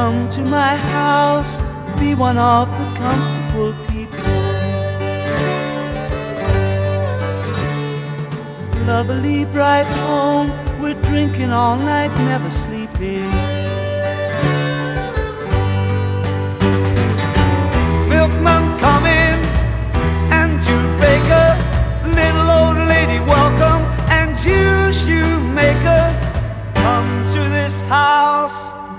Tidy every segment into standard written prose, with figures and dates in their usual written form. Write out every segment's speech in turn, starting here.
Come to my house, be one of the comfortable people. Lovely bright home, we're drinking all night, never sleeping. Milkman coming, and you baker, little old lady welcome, and you shoemaker, come to this house.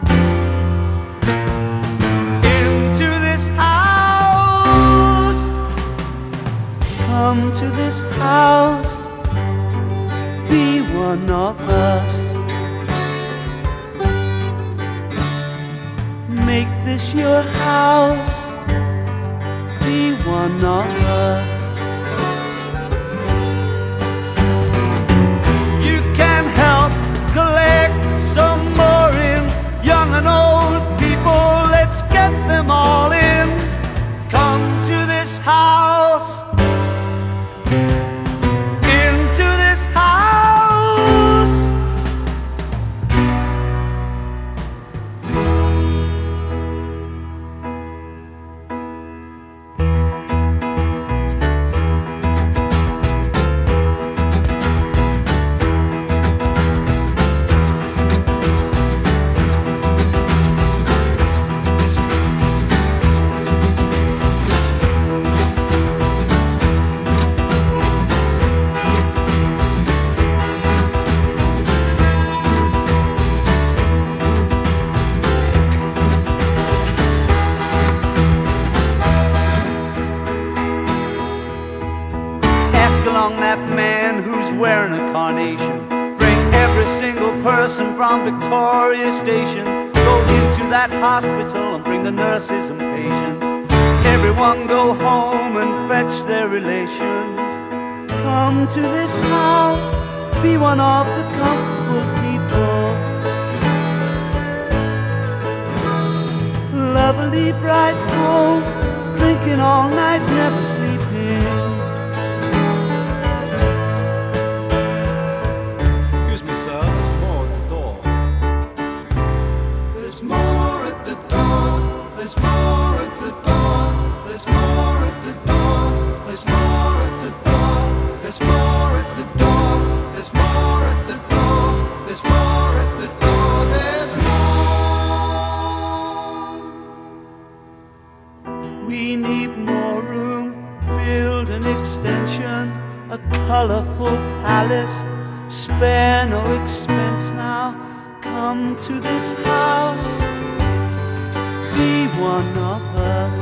Come to this house, be one of us. Make this your house, be one of us. You can help collect some more in, young and old people, let's get them all in. Come to this house, into this house. Along that man who's wearing a carnation. Bring every single person from Victoria Station. Go into that hospital and bring the nurses and patients. Everyone go home and fetch their relations. Come to this house, be one of the comfortable people. Lovely bright home, drinking all night, never sleeping. There's more at the door. There's more at the door. There's more at the door. There's more at the door. There's more at the door. There's more at the door. There's more at the door. There's more. We need more room, build an extension, a colorful palace, spare no expense now. Come to this house, be one of us.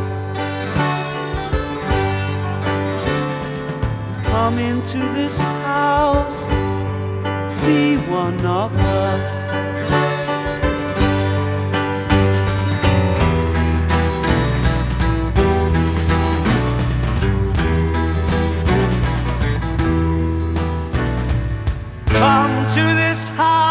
Come into this house, be one of us. Come to this house.